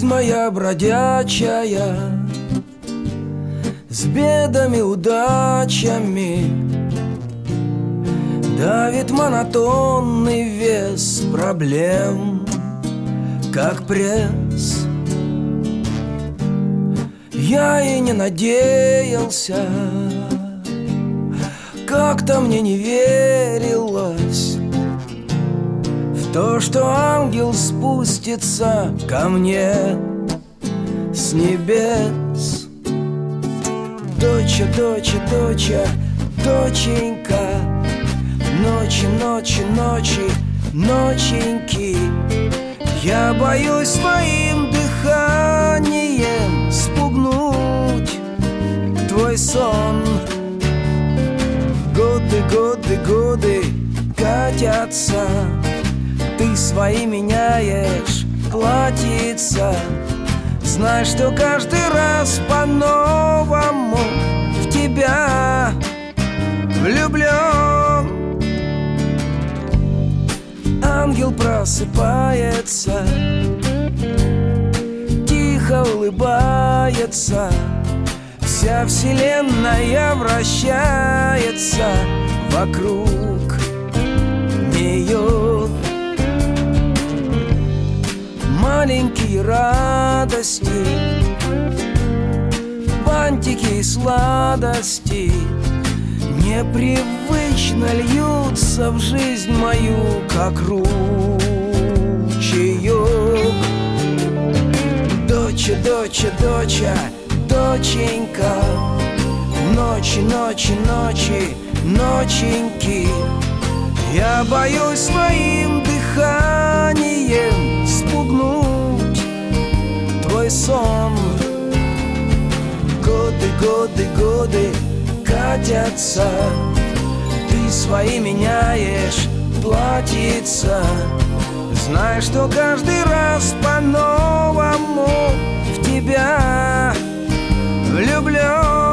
Жизнь моя бродячая, с бедами, удачами, давит монотонный вес проблем, как пресс. Я и не надеялся, как-то мне не верилось в то, что ангел спустится ко мне с небес. Доча, доча, доча, доченька, ночи, ночи, ночи, ноченьки, я боюсь своим дыханием спугнуть твой сон. Годы, годы, годы катятся, ты свои меняешь платьица. Знай, что каждый раз по-новому в тебя влюблен. Ангел просыпается, тихо улыбается, вся вселенная вращается вокруг нее. Маленькие радости, бантики и сладости непривычно льются в жизнь мою, как ручеек. Доча, доча, доча, доченька, ночи, ночи, ночи, ноченьки, я боюсь своим дыханием спугнуть твой сон. Годы, годы, годы катятся, ты свои меняешь платьица. Знай, что каждый раз по-новому в тебя влюблен.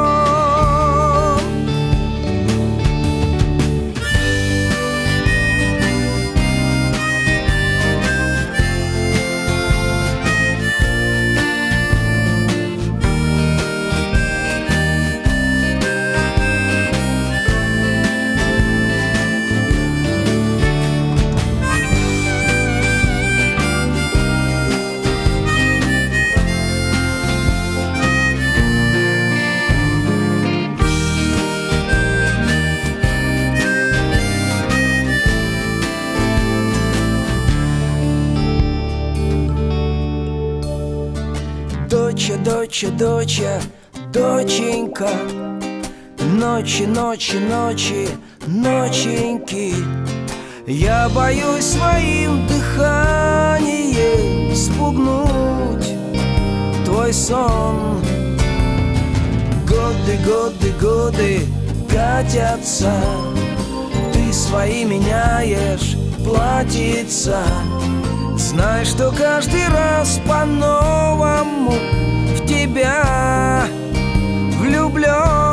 Доча, доча, доча, доченька, ночи, ночи, ночи, ноченьки, я боюсь своим дыханием спугнуть твой сон. Годы, годы, годы катятся, ты свои меняешь платьица. Знай, что каждый раз по-новому в тебя влюблен.